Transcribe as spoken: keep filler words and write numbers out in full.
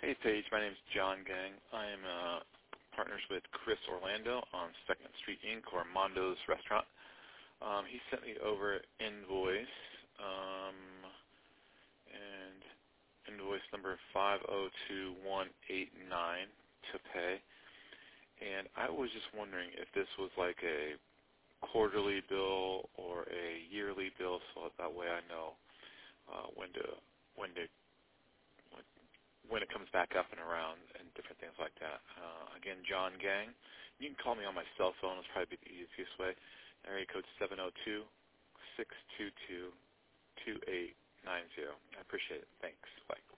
Hey, Paige. My name is John Gang. I am uh, partners with Chris Orlando on Second Street Incorporated or Mondo's Restaurant. Um, he sent me over invoice, um, and invoice number five oh two one eight nine to pay. And I was just wondering if this was like a quarterly bill or a yearly bill, so that way I know uh, when to when to when, when it comes back up and around and different things like that. Uh, again, John Gang. You can call me on my cell phone. It's probably the easiest way. Area code seven oh two, six two two, two eight nine zero. I appreciate it. Thanks. Bye.